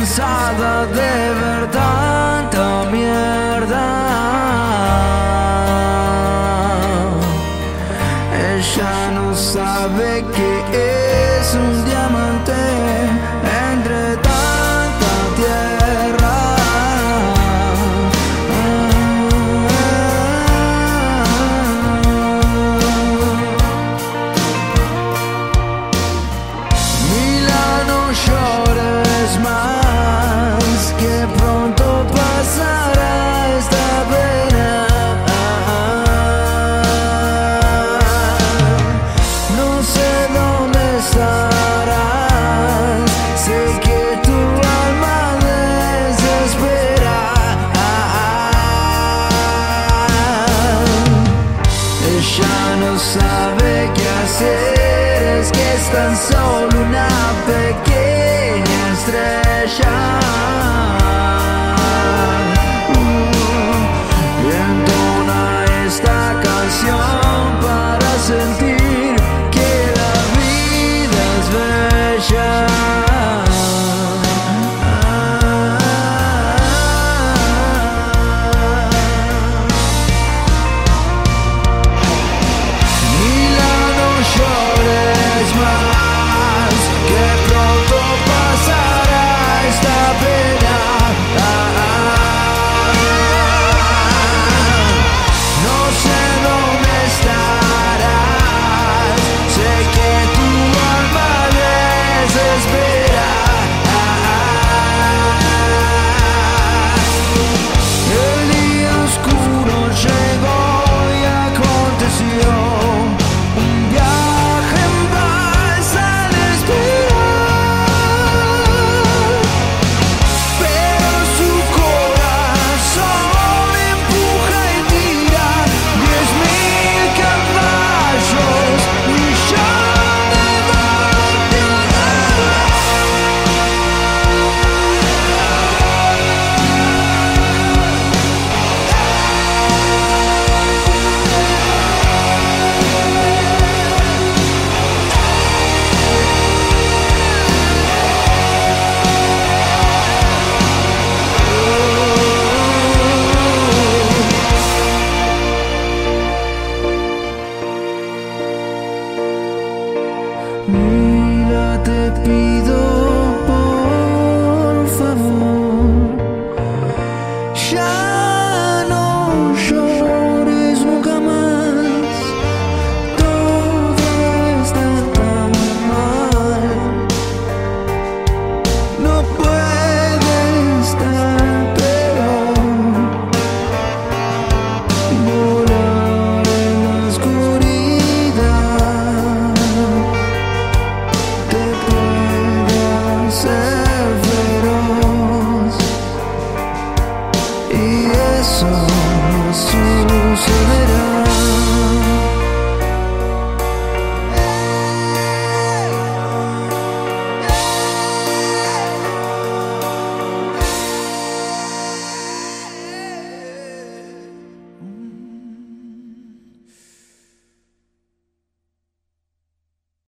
cansada de ver tanta mierda. Ella no sabe que es un diamante entre tanta tierra. Mila, no llores más, que pronto pasará esta pena. No sé dónde estarás, sé que tu alma desespera. Ella no sabe qué hacer, es que es tan solo una pequeña estrella. Y entona esta canción para sentir que la vida es bella. Mila, no llores más, que pronto pasará esta pena.